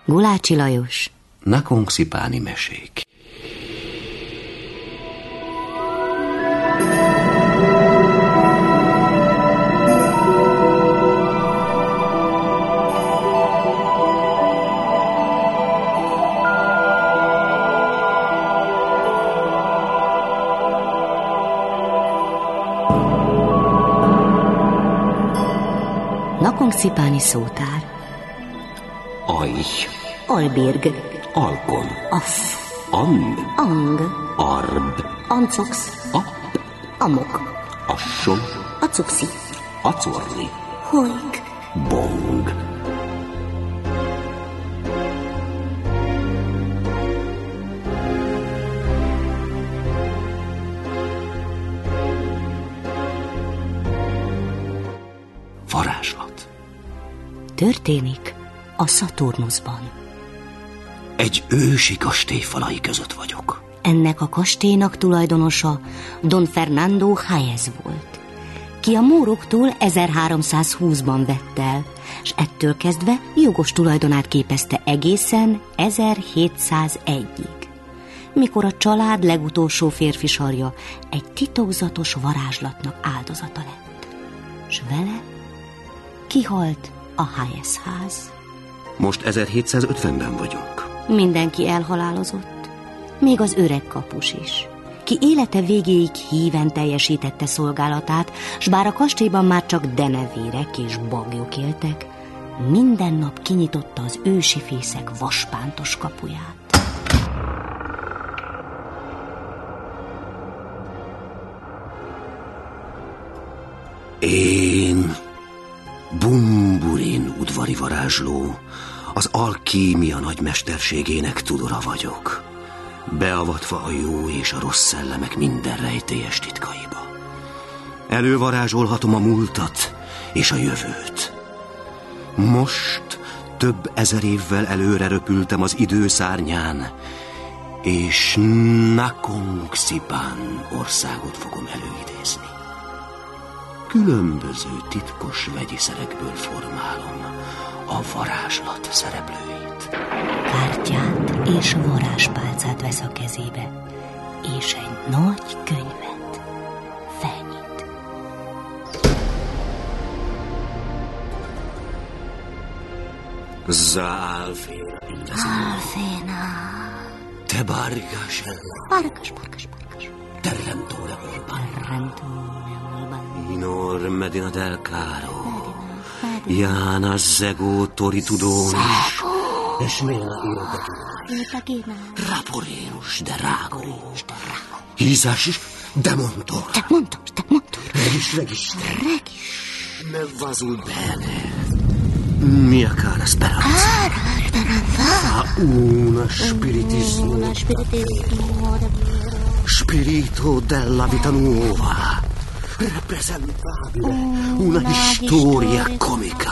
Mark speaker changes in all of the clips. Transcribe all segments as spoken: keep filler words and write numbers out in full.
Speaker 1: Gulácsi Lajos.
Speaker 2: Nakonkszipáni mesék.
Speaker 1: Nakonkszipáni szótár.
Speaker 2: Aj.
Speaker 1: Albérg.
Speaker 2: Alkon.
Speaker 1: Aff.
Speaker 2: Ang.
Speaker 1: Ang.
Speaker 2: Arb.
Speaker 1: Ancox.
Speaker 2: App.
Speaker 1: Amok.
Speaker 2: Asson.
Speaker 1: Acuxi.
Speaker 2: Acorni.
Speaker 1: Hojk.
Speaker 2: Bong. Varázslat.
Speaker 1: Történik a Szaturnuszban.
Speaker 2: Egy ősi kastély falai között vagyok.
Speaker 1: Ennek a kastélynak tulajdonosa Don Fernando Hayez volt, ki a móroktól ezerháromszázhúszban vett el, és ettől kezdve jogos tulajdonát képezte egészen ezerhétszázegyig, mikor a család legutolsó férfi sarja egy titokzatos varázslatnak áldozata lett, s vele kihalt a Hayez ház.
Speaker 2: Most ezerhétszázötvenben vagyunk.
Speaker 1: Mindenki elhalálozott, még az öreg kapus is, ki élete végéig híven teljesítette szolgálatát, s bár a kastélyban már csak denevérek és bagyok éltek, minden nap kinyitotta az ősi fészek vaspántos kapuját.
Speaker 2: Én, Bumburin udvari varázsló, az alkímia nagymesterségének tudora vagyok, beavatva a jó és a rossz szellemek minden rejtélyes titkaiba. Elővarázsolhatom a múltat és a jövőt. Most több ezer évvel előre röpültem az idő szárnyán, és Nakonkszipán országot fogom előidézni. Különböző titkos vegyiszerekből formálom a varázslat szereplőit.
Speaker 1: Kártyát és varázspálcát vesz a kezébe, és egy nagy könyvet felnyit.
Speaker 2: Zálféna.
Speaker 1: Alféna.
Speaker 2: Te bargasella.
Speaker 1: Barkas, barkas, barkas.
Speaker 2: Terrentore orban.
Speaker 1: Terrentore orban.
Speaker 2: Inor Medina del Caro. Jána Zegó Tori Tudón. Esména Irgagina. Raporénus de Rágó. Hízás de Montor.
Speaker 1: De Montor, de Montor.
Speaker 2: Regis, regis.
Speaker 1: Regis.
Speaker 2: Ne vazul bene. Mia cara speranza.
Speaker 1: Cara speranza.
Speaker 2: A una spiritismo.
Speaker 1: Una spiritismo.
Speaker 2: Spirito della vita nuova. Rappresentabile. Una, una storia comica.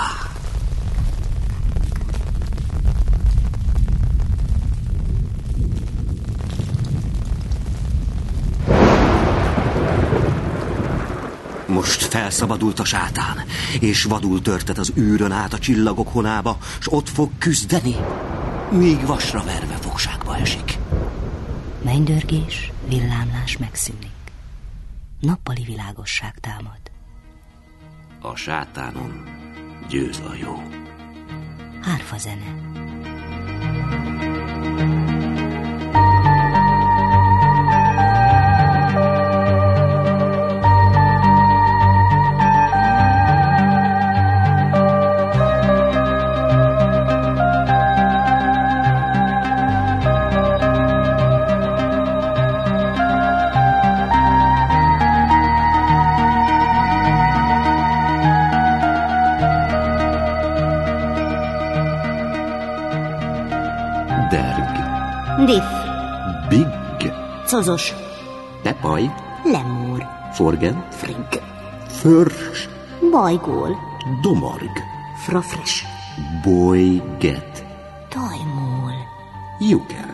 Speaker 2: Most felszabadult a sátán, és vadul törtet az űrön át a csillagok honába, s ott fog küzdeni, míg vasra verve fogságba esik.
Speaker 1: Mennydörgés, villámlás megszűnik. Nappali világosság támad.
Speaker 2: A sátánon győz a jó.
Speaker 1: Hárfa zene. Diff.
Speaker 2: Big.
Speaker 1: Cozos.
Speaker 2: Tepaj.
Speaker 1: Lemúr.
Speaker 2: Forgen.
Speaker 1: Frigg.
Speaker 2: Förs.
Speaker 1: Bajgól.
Speaker 2: Domorg.
Speaker 1: Frafres.
Speaker 2: Bolyget.
Speaker 1: Tajmól.
Speaker 2: Juker.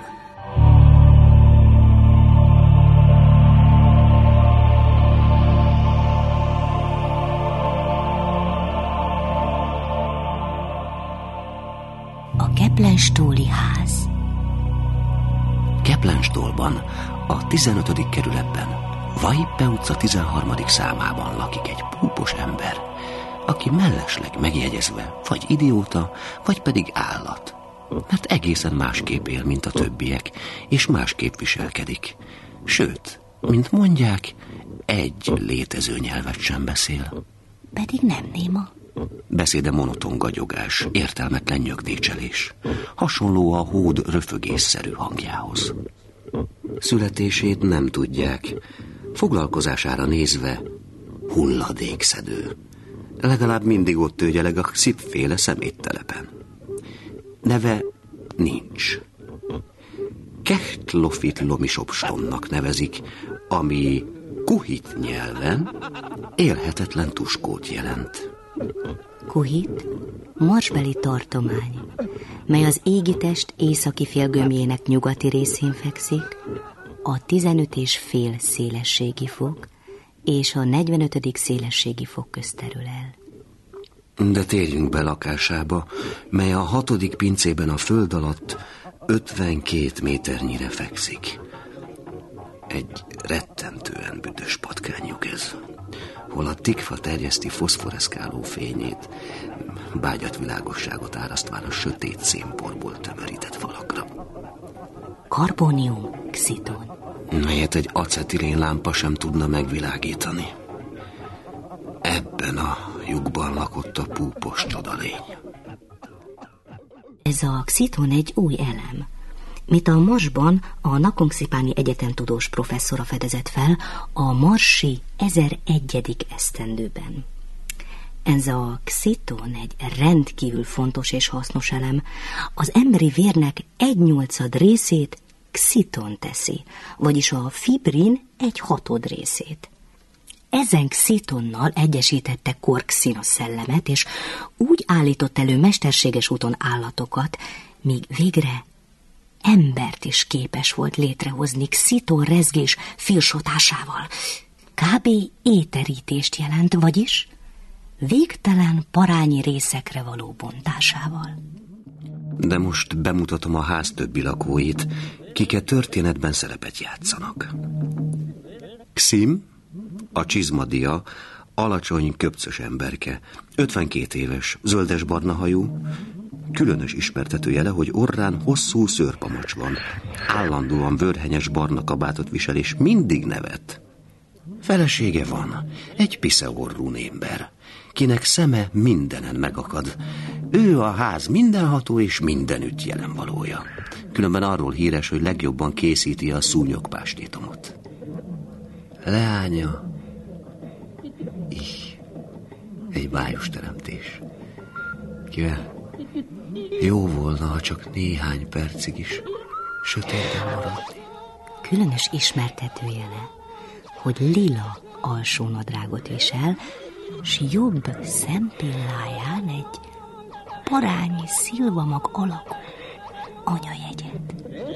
Speaker 1: A A Keplenstóli ház.
Speaker 2: Keplenstólban, a tizenötödik kerületben, Vajpe utca tizenharmadik számában lakik egy púpos ember, aki mellesleg megjegyezve vagy idióta, vagy pedig állat, mert egészen másképp él, mint a többiek, és másképp viselkedik. Sőt, mint mondják, egy létező nyelvet sem beszél.
Speaker 1: Pedig nem néma.
Speaker 2: Beszéde monoton gagyogás, értelmetlen nyögdécselés. Hasonló a hód röfögésszerű hangjához. Születését nem tudják. Foglalkozására nézve hulladékszedő. Legalább mindig ott tőgyeleg a szipféle szeméttelepen. Neve nincs. Kehtlofit lomisopstonnak nevezik, ami kuhit nyelven élhetetlen tuskót jelent.
Speaker 1: Kuhit, marsbeli tartomány, mely az égitest északi félgömbjének nyugati részén fekszik, a tizenöt és fél szélességi fok és a negyvenötödik szélességi fok közt terül el.
Speaker 2: De térjünk be lakásába, mely a hatodik pincében a föld alatt ötvenkét méternyire fekszik. Egy rettentően büdös patkányuk ez, hol a tikfa terjeszti foszforeszkáló fényét, bágyat világosságot árasztván a sötét szénporból tömörített falakra.
Speaker 1: Karbónium xiton,
Speaker 2: melyet egy acetilén lámpa sem tudna megvilágítani. Ebben a lyukban lakott a púpos csodalény.
Speaker 1: Ez a xiton egy új elem, mit a Marsban a Nakhon-Szipáni Egyetem tudós professzora fedezett fel a marsi ezeregyedik esztendőben. Ez a xiton egy rendkívül fontos és hasznos elem. Az emberi vérnek egynyolcad részét xiton teszi, vagyis a fibrin egy hatod részét. Ezen xitonnal egyesítette Korxina szellemet, és úgy állított elő mesterséges úton állatokat, míg végre embert is képes volt létrehozni xiton rezgés filsotásával. Kb. Éterítést jelent, vagyis végtelen parányi részekre való bontásával.
Speaker 2: De most bemutatom a ház többi lakóit, kik a történetben szerepet játszanak. Xim, a csizmadia, alacsony, köpcös emberke, ötvenkét éves, zöldes-barna hajú, különös ismertetőjele, hogy orrán hosszú szőrpamacs van, állandóan vörhenyes barna kabátot visel, és mindig nevet. Felesége van, egy piszeorrú némber, kinek szeme mindenen megakad. Ő a ház mindenható és mindenütt jelen valója. Különben arról híres, hogy legjobban készíti a szúnyogpástétomot. Leánya, így, egy bájos teremtés, kivel jó volna, ha csak néhány percig is sötétben maradni.
Speaker 1: Különös ismertetőjele, hogy lila alsónadrágot visel, s jobb szempilláján egy parányi szilvamag alakú anyajegyet.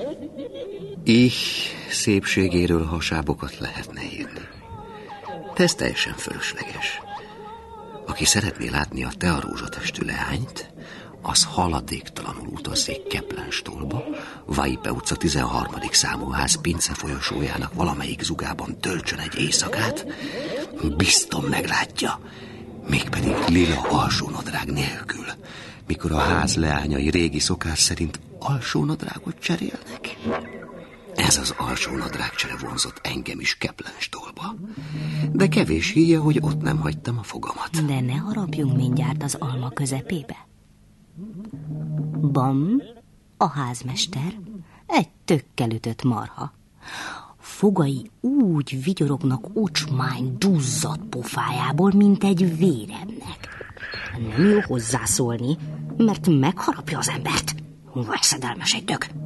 Speaker 2: Így szépségéről hasábokat lehetne írni. De ez teljesen fölösleges. Aki szeretné látni a tearózsatestű leányt, az haladéktalanul utazzék Keplenstólba, Vajpe utca tizenharmadik számú ház pince folyosójának valamelyik zugában töltsön egy éjszakát, bizton meglátja, mégpedig lila alsónadrág nélkül, mikor a ház leányai régi szokás szerint alsónadrágot cserélnek. Ez az alsónadrágcsere vonzott engem is Keplenstólba, de kevés híja, hogy ott nem hagytam a fogamat.
Speaker 1: De ne harapjunk mindjárt az alma közepébe. Bam, a házmester, egy tökkel ütött marha. Fogai úgy vigyorognak ocsmány, duzzadt pofájából, mint egy véremnek. Nem jó hozzászólni, mert megharapja az embert. Veszedelmes egy tök.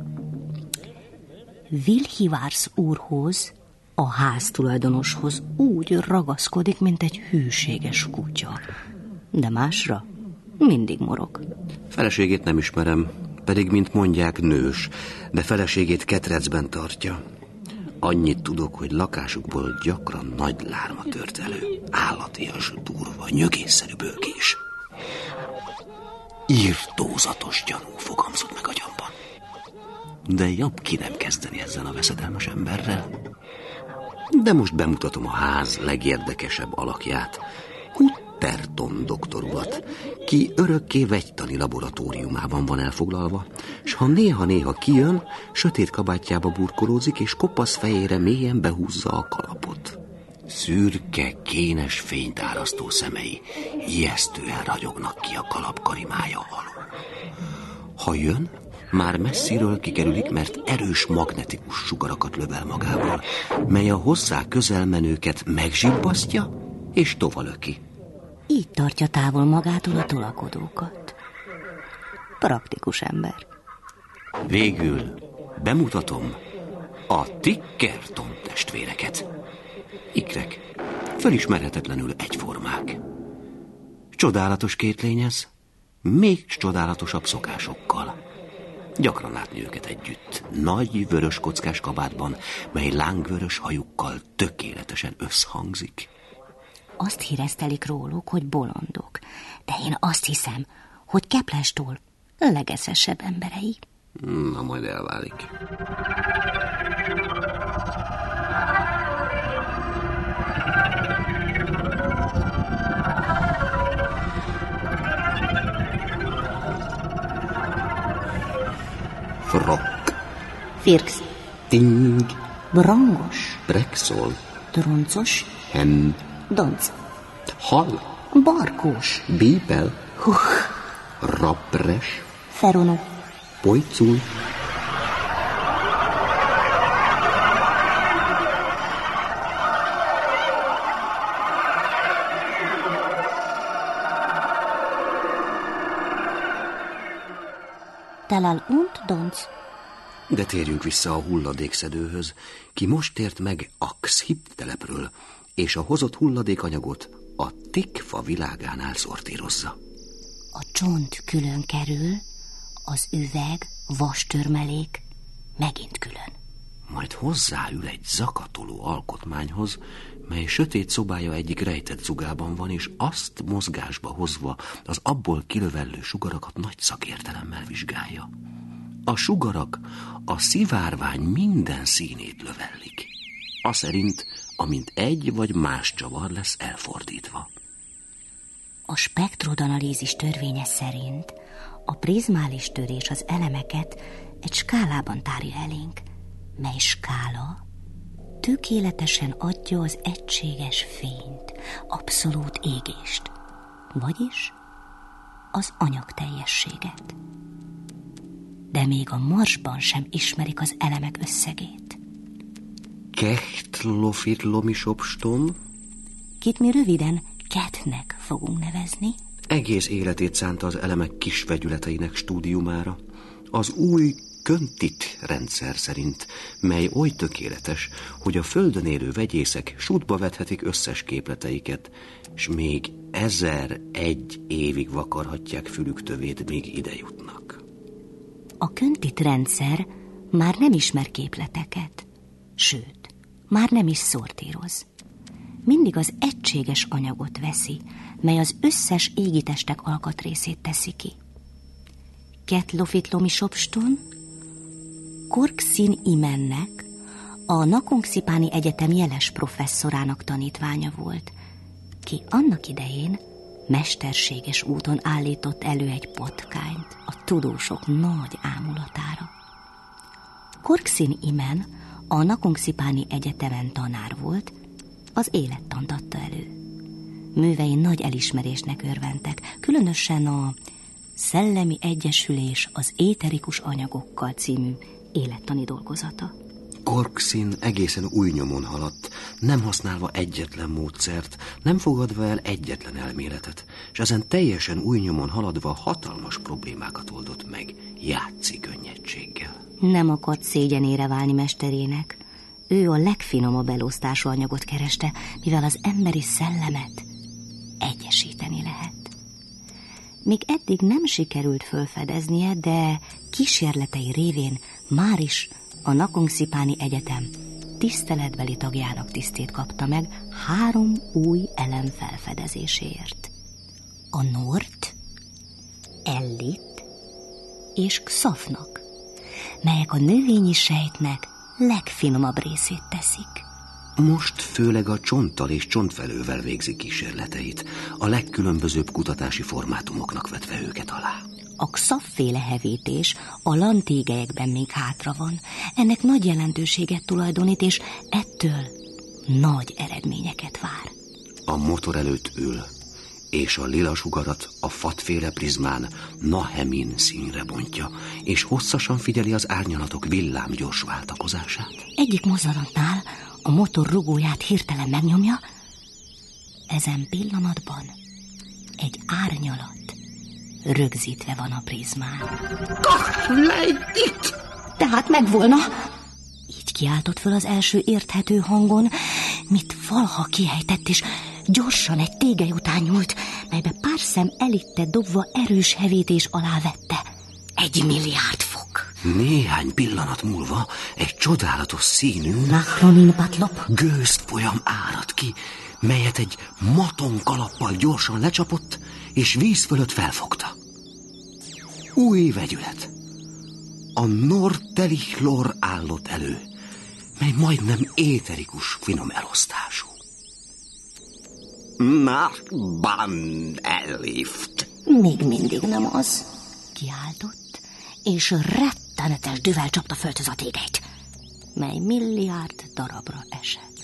Speaker 1: Vilhivársz úrhoz, a háztulajdonoshoz úgy ragaszkodik, mint egy hűséges kutya. De másra mindig morog.
Speaker 2: Feleségét nem ismerem, pedig, mint mondják, nős, de feleségét ketrecben tartja. Annyit tudok, hogy lakásukból gyakran nagy lárma tört elő, állatias, durva, nyögésszerű bőkés. Irtózatos gyanú fogamzott meg agyamban. De jobb ki nem kezdeni ezzel a veszedelmes emberrel. De most bemutatom a ház legérdekesebb alakját, Cutterton doktor urat, ki örökké vegytani laboratóriumában van elfoglalva, s ha néha-néha kijön, sötét kabátjába burkolózik, és kopasz fejére mélyen behúzza a kalapot. Szürke, kénes fényt árasztó szemei ijesztően ragyognak ki a kalap karimája alól. Ha jön, már messziről kikerülik, mert erős magnetikus sugarakat lövel magával, mely a hozzá közelmenőket megzsibbasztja és tovalöki.
Speaker 1: Így tartja távol magától a tolakodókat. Praktikus ember.
Speaker 2: Végül bemutatom a Tickerton testvéreket. Ikrek, felismerhetetlenül egyformák. Csodálatos két lény ez, még csodálatosabb szokásokkal. Gyakran látni őket együtt, nagy vörös kockás kabátban, mely lángvörös hajukkal tökéletesen összhangzik.
Speaker 1: Azt híresztelik róluk, hogy bolondok, de én azt hiszem, hogy Keplestól legeszesebb emberei.
Speaker 2: Na, majd elválik. Frok.
Speaker 1: Firx.
Speaker 2: Ting.
Speaker 1: Brangos.
Speaker 2: Brexol.
Speaker 1: Troncos.
Speaker 2: Hen.
Speaker 1: Donc.
Speaker 2: Hal.
Speaker 1: Barkós.
Speaker 2: Bíbel.
Speaker 1: Huch.
Speaker 2: Rapres.
Speaker 1: Feronó.
Speaker 2: Pojcul.
Speaker 1: Telal und Donc.
Speaker 2: De térjünk vissza a hulladékszedőhöz, ki most tért meg Axhip telepről, és a hozott hulladékanyagot a Tikfa világánál szortírozza.
Speaker 1: A csont külön kerül, az üveg, vastörmelék megint külön.
Speaker 2: Majd hozzáül egy zakatoló alkotmányhoz, mely sötét szobája egyik rejtett zugában van, és azt mozgásba hozva az abból kilövellő sugarakat nagy szakértelemmel vizsgálja. A sugarak a szivárvány minden színét lövellik, aszerint, amint egy vagy más csavar lesz elfordítva.
Speaker 1: A spektrodanalízis törvénye szerint a prizmális törés az elemeket egy skálában tárja elénk, mely skála tökéletesen adja az egységes fényt, abszolút égést, vagyis az anyagteljességet. De még a Marsban sem ismerik az elemek összegét.
Speaker 2: Kechtlofitlomisopstom,
Speaker 1: Kit mi röviden Ketnek fogunk nevezni.
Speaker 2: Egész életét szánta az elemek kis vegyületeinek stúdiumára. Az új Köntit rendszer szerint, mely oly tökéletes, hogy a földön élő vegyészek sútba vethetik összes képleteiket, s még ezer egy évig vakarhatják fülük tövét, még ide jutnak.
Speaker 1: A Köntit rendszer már nem ismer képleteket, sőt, már nem is szortíroz. Mindig az egységes anyagot veszi, mely az összes égitestek alkatrészét teszi ki. Ketlofitlomisopston Korkszín Imennek, a Nakhon-Szipáni Egyetem jeles professzorának tanítványa volt, ki annak idején mesterséges úton állított elő egy patkányt a tudósok nagy ámulatára. Korkszín Imen a Nakhon-Szipáni Egyetemen tanár volt, az élettant adta elő. Művei nagy elismerésnek örventek, különösen a Szellemi Egyesülés az éterikus anyagokkal című élettani dolgozata.
Speaker 2: Korkszín egészen új nyomon haladt, nem használva egyetlen módszert, nem fogadva el egyetlen elméletet, és ezen teljesen új nyomon haladva hatalmas problémákat oldott meg, játszik könnyedséggel.
Speaker 1: Nem akart szégyenére válni mesterének. Ő a legfinomabb elosztású anyagot kereste, mivel az emberi szellemet egyesíteni lehet. Még eddig nem sikerült fölfedeznie, de kísérletei révén már is a Nakhon-Szipáni Egyetem tiszteletbeli tagjának tisztét kapta meg három új elem felfedezéséért. A Nort, L, Ellit és Xafnak, melyek a növényi sejtnek legfinomabb részét teszik.
Speaker 2: Most főleg a csonttal és csontfelővel végzi kísérleteit, a legkülönbözőbb kutatási formátumoknak vetve őket alá.
Speaker 1: A Xaf-féle hevítés a lantégelyekben még hátra van. Ennek nagy jelentőséget tulajdonít, és ettől nagy eredményeket vár.
Speaker 2: A motor előtt ül, és a lila sugarat a fatféle prizmán nahemin színre bontja, és hosszasan figyeli az árnyalatok villámgyors váltakozását.
Speaker 1: Egyik mozdulatnál a motor rugóját hirtelen megnyomja, ezen pillanatban egy árnyalat rögzítve van a prizmán.
Speaker 2: Kahlejt!
Speaker 1: Tehát megvolna! Így kiáltott föl az első érthető hangon, mit valaha kihejtett, és gyorsan egy tégely után nyúlt, melybe pár szem Elitte dobva erős hevítés alá vette. Egy milliárd fok.
Speaker 2: Néhány pillanat múlva egy csodálatos színű
Speaker 1: Nachronin patlop
Speaker 2: gőzt folyam árad ki, melyet egy maton kalappal gyorsan lecsapott, és víz fölött felfogta. Új vegyület. A nortelichlor állott elő, mely majdnem éterikus finom elosztású. Nachban Elift.
Speaker 1: Még mindig nem az, kiáltott, és rettenetes düvel csapta földhöz a tégelyt, mely milliárd darabra esett.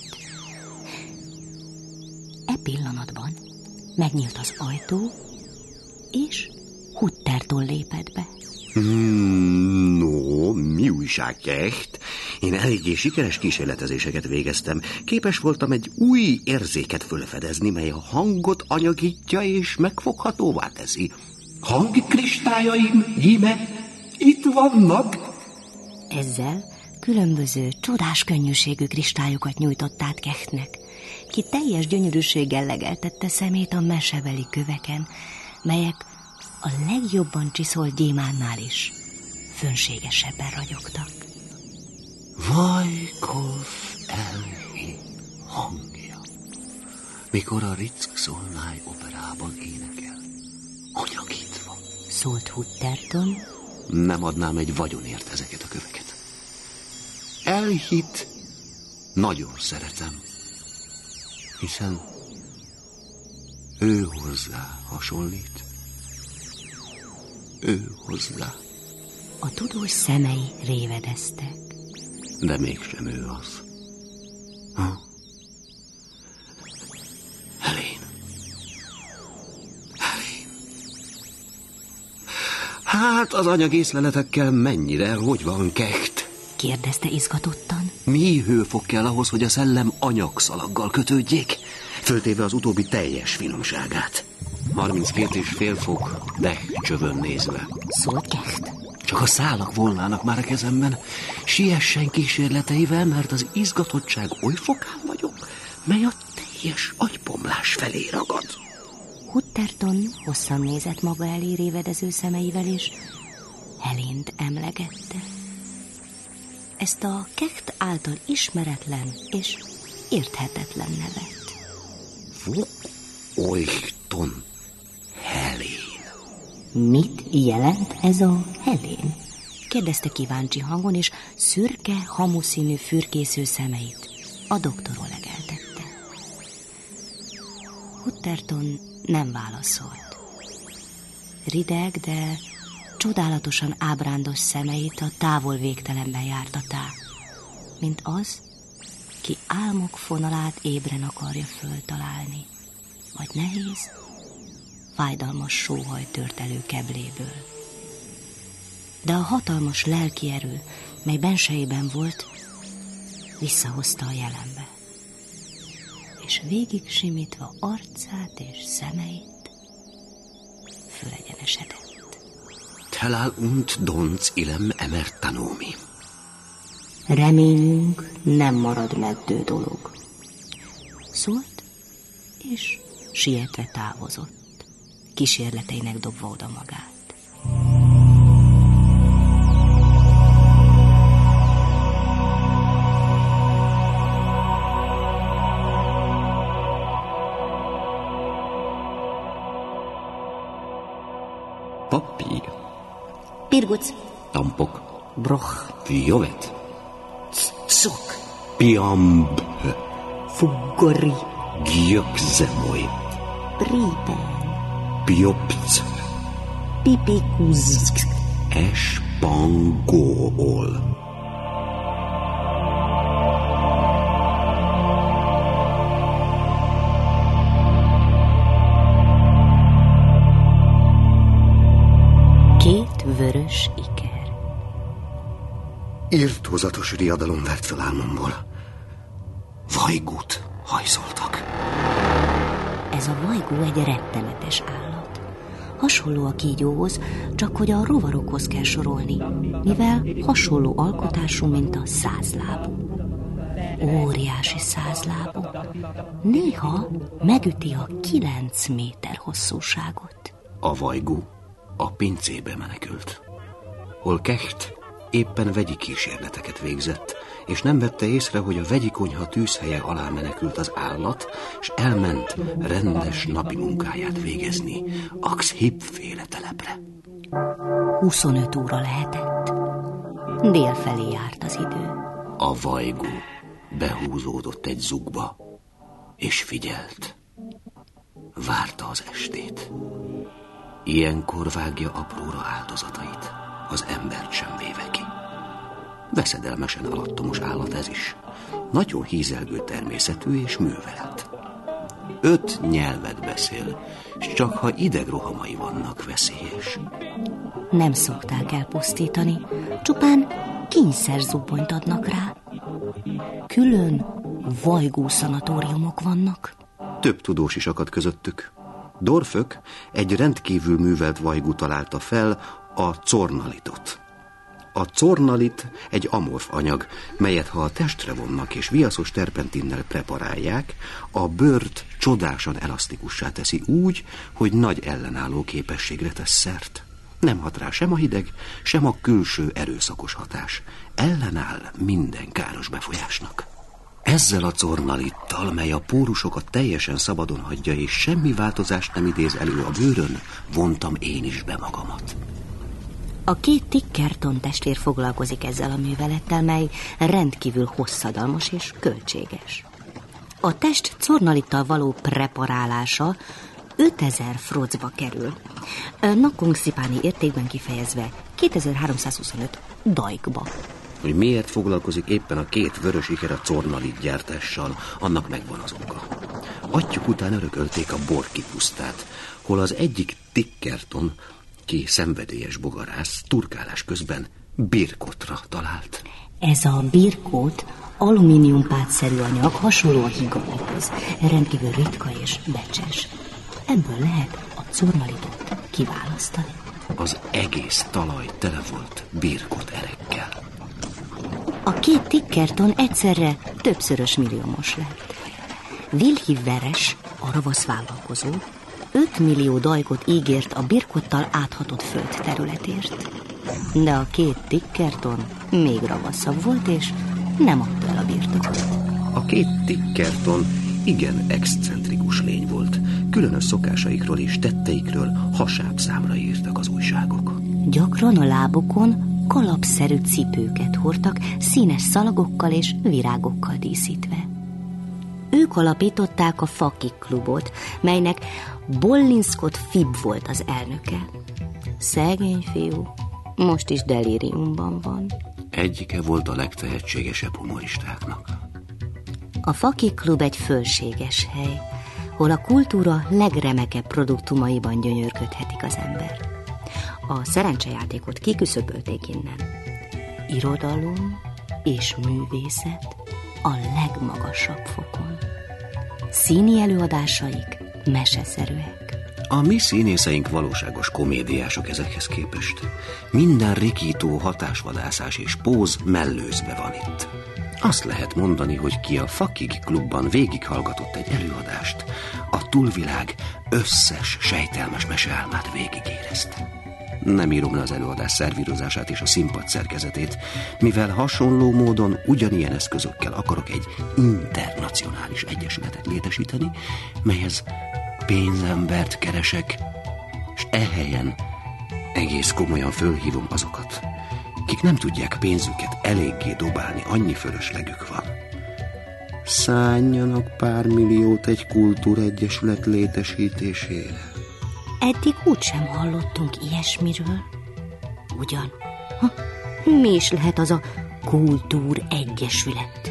Speaker 1: E pillanatban megnyílt az ajtó, és Hutterton lépett be.
Speaker 2: Hmm, no, mi újság, Kecht? Én eléggé sikeres kísérletezéseket végeztem. Képes voltam egy új érzéket fölfedezni, mely a hangot anyagítja és megfoghatóvá teszi. Hangkristályaim, íme, itt vannak!
Speaker 1: Ezzel különböző csodás könnyűségű kristályokat nyújtott át Kechtnek, ki teljes gyönyörűséggel legeltette szemét a mesebeli köveken, melyek a legjobban csiszolt gyémánnál is fönségesebben ragyogtak.
Speaker 2: Vajkov Elhi hangja, mikor a Riczk-Szolnáj operában énekel, anyagítva.
Speaker 1: Szólt Hutterton.
Speaker 2: Nem adnám egy vagyonért ezeket a köveket. Elhit nagyon szeretem, hiszen ő hozzá hasonlít. Ő hozzá.
Speaker 1: A tudós szemei révedeztek.
Speaker 2: De mégsem ő az. Ha? Helén. Helén. Hát az anyagészleletekkel mennyire, hogy van, Kecht?
Speaker 1: Kérdezte izgatottan.
Speaker 2: Mi hőfok kell ahhoz, hogy a szellem anyagszalaggal kötődjék? Föltéve az utóbbi teljes finomságát. harminckét és fél fok, de csövön nézve.
Speaker 1: Szólt Kecht.
Speaker 2: Csak a szálak volnának már a kezemben. Siessen kísérleteivel, mert az izgatottság oly fokán vagyok, mely a teljes agybomlás felé ragad.
Speaker 1: Hutterton hosszan nézett maga elé révedező szemeivel, és Helént emlegette. Ezt a Kecht által ismeretlen és érthetetlen nevet.
Speaker 2: Folyton Helén.
Speaker 1: Mit jelent ez a Helén? Kérdezte kíváncsi hangon, és szürke, hamuszínű fürkésző szemeit a doktorról legeltette. Hutterton nem válaszolt. Rideg, de csodálatosan ábrándos szemeit a távol végtelenben jártatá, mint az, ki álmok fonalát ébren akarja föltalálni, vagy nehéz, fájdalmas sóhaj tört elő kebléből. De a hatalmas lelki erő, mely bensejében volt, visszahozta a jelenbe, és végig simítva arcát és szemeit fölegyenesedett.
Speaker 2: Telál und donc ilem emer tanómi.
Speaker 1: Reményünk nem marad meddő dolog. Szólt, és sietve távozott, kísérleteinek dobva oda magát.
Speaker 2: Papír.
Speaker 1: Pirguc.
Speaker 2: Tampok.
Speaker 1: Broch.
Speaker 2: Jovet.
Speaker 1: Cuk.
Speaker 2: Piamb.
Speaker 1: Fuggori.
Speaker 2: Gyökzemoly.
Speaker 1: Pripen.
Speaker 2: Piopc.
Speaker 1: Pipikuz.
Speaker 2: Espangóol.
Speaker 1: Két vörös iker.
Speaker 2: Irtózatos riadalom vert fel álmomból. Vajgút hajszoltak.
Speaker 1: Ez a vajgó egy rettenetes állat. Hasonló a kígyóhoz, csak hogy a rovarokhoz kell sorolni, mivel hasonló alkotású, mint a százlábú. Óriási százlábú. Néha megüti a kilenc méter hosszúságot.
Speaker 2: A vajgó a pincébe menekült. Hol Kecht éppen vegyi kísérleteket végzett, és nem vette észre, hogy a vegyi konyha tűzhelye alá menekült az állat, és elment rendes napi munkáját végezni Ax-Hip-féle telepre.
Speaker 1: huszonöt óra lehetett. Dél felé járt az idő.
Speaker 2: A vajgó behúzódott egy zugba, és figyelt. Várta az estét. Ilyenkor vágja apróra áldozatait, az embert sem véve ki. Veszedelmesen alattomos állat ez is. Nagyon hízelgő természetű és művelt. Öt nyelvet beszél, s csak ha idegrohamai vannak, veszélyes.
Speaker 1: Nem szokták elpusztítani, csupán kényszerzubbonyt adnak rá. Külön vajgó szanatóriumok vannak.
Speaker 2: Több tudós is akadt közöttük. Dorfök egy rendkívül művelt vajgó találta fel, a cornalitot. A cornalit egy amorf anyag, melyet ha a testre vonnak és viaszos terpentinnel preparálják, a bőrt csodásan elasztikussá teszi úgy, hogy nagy ellenálló képességre tesz szert. Nem hat rá sem a hideg, sem a külső erőszakos hatás. Ellenáll minden káros befolyásnak. Ezzel a cornalittal, mely a pórusokat teljesen szabadon hagyja, és semmi változást nem idéz elő a bőrön, vontam én is be magamat.
Speaker 1: A két Tickerton testvér foglalkozik ezzel a művelettel, mely rendkívül hosszadalmas és költséges. A test cornalittal való preparálása ötezer frocba kerül. Nakongszipáni értékben kifejezve kétezer-háromszázhuszonöt dajkba.
Speaker 2: Hogy miért foglalkozik éppen a két vörös iker a cornalit gyártással, annak megvan az oka. Atyjuk után örökölték a Borki pusztát, hol az egyik Tickerton, ki szenvedélyes bogarász, turkálás közben birkotra talált.
Speaker 1: Ez a birkót alumíniumpádszerű anyag, hasonló a higanyaghoz, rendkívül ritka és becses. Ebből lehet a cornalitot kiválasztani.
Speaker 2: Az egész talaj tele volt birkot erekkel.
Speaker 1: A két Tickerton egyszerre többszörös milliómos lett. Wilhi Veres, a ravasz vállalkozó, öt millió dajkot ígért a birkottal áthatott föld területért. De a két Tickerton még ravaszabb volt, és nem adta el a birtokot.
Speaker 2: A két Tickerton igen excentrikus lény volt. Különös szokásaikról és tetteikről hasább számra írtak az újságok.
Speaker 1: Gyakran a lábukon kalapszerű cipőket hordtak, színes szalagokkal és virágokkal díszítve. Ők alapították a Fakik klubot, melynek Bollinskot Fib volt az elnöke. Szegény fiú, most is delíriumban van.
Speaker 2: Egyike volt a legtehetségesebb humoristáknak.
Speaker 1: A Fakik klub egy fölséges hely, hol a kultúra legremekebb produktumaiban gyönyörködhetik az ember. A szerencsejátékot kiküszöbölték innen. Irodalom és művészet a legmagasabb fokon. Színi előadásaik meseszerűek.
Speaker 2: A mi színészeink valóságos komédiások ezekhez képest. Minden rikító hatásvadászás és póz mellőzve van itt. Azt lehet mondani, hogy ki a Fakik klubban végighallgatott egy előadást, a túlvilág összes sejtelmes meseálmát végigérezte. Nem írom le az előadás szervírozását és a színpad szerkezetét, mivel hasonló módon ugyanilyen eszközökkel akarok egy internacionális egyesületet létesíteni, melyhez pénzembert keresek, és e helyen egész komolyan fölhívom azokat, kik nem tudják pénzüket eléggé dobálni, annyi fölöslegük van. Szálljanak pár milliót egy kultúregyesület létesítésére.
Speaker 1: Eddig úgysem hallottunk ilyesmiről. Ugyan, ha, mi is lehet az a kultúregyesület?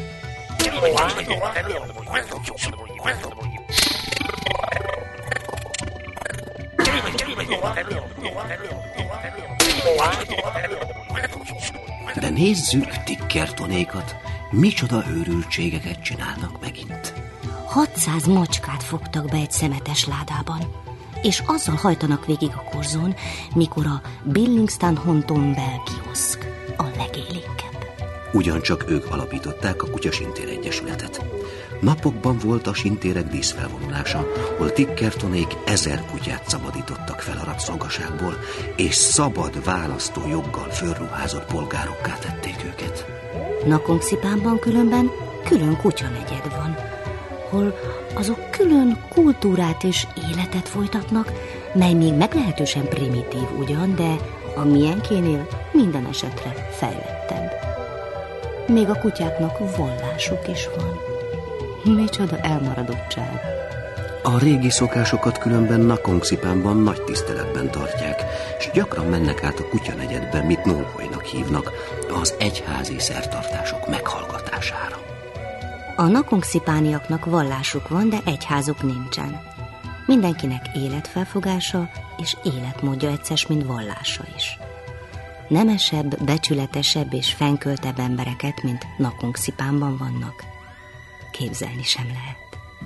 Speaker 2: De nézzük Tickertonékat, micsoda őrültségeket csinálnak megint.
Speaker 1: hatszáz macskát fogtak be egy szemetes ládában, és azzal hajtanak végig a korzón, mikor a Billingston Honton Bell kioszk, a legélénkebb.
Speaker 2: Ugyancsak ők alapították a Kutyasintér Egyesületet. Napokban volt a sintérek díszfelvonulása, hol Tickertonék ezer kutyát szabadítottak fel a rabszolgaságból, és szabad választó joggal fölruházott polgárokká tették őket.
Speaker 1: Nakonkszipánban különben külön kutyanegyed van, hol azok külön kultúrát és életet folytatnak, mely még meglehetősen primitív ugyan, de a miénkénél minden esetre fejlettebb. Még a kutyáknak vallásuk is van. Micsoda elmaradottság.
Speaker 2: A régi szokásokat különben Nakonkszipánban nagy tiszteletben tartják, és gyakran mennek át a kutyanegyedbe, mit Nólhojnak hívnak, az egyházi szertartások meghallgatására.
Speaker 1: A nakonkszipániaknak vallásuk van, de egyházuk nincsen. Mindenkinek életfelfogása és életmódja egyszeres, mint vallása is. Nemesebb, becsületesebb és fennköltebb embereket, mint Nakonkszipánban vannak, képzelni sem lehet.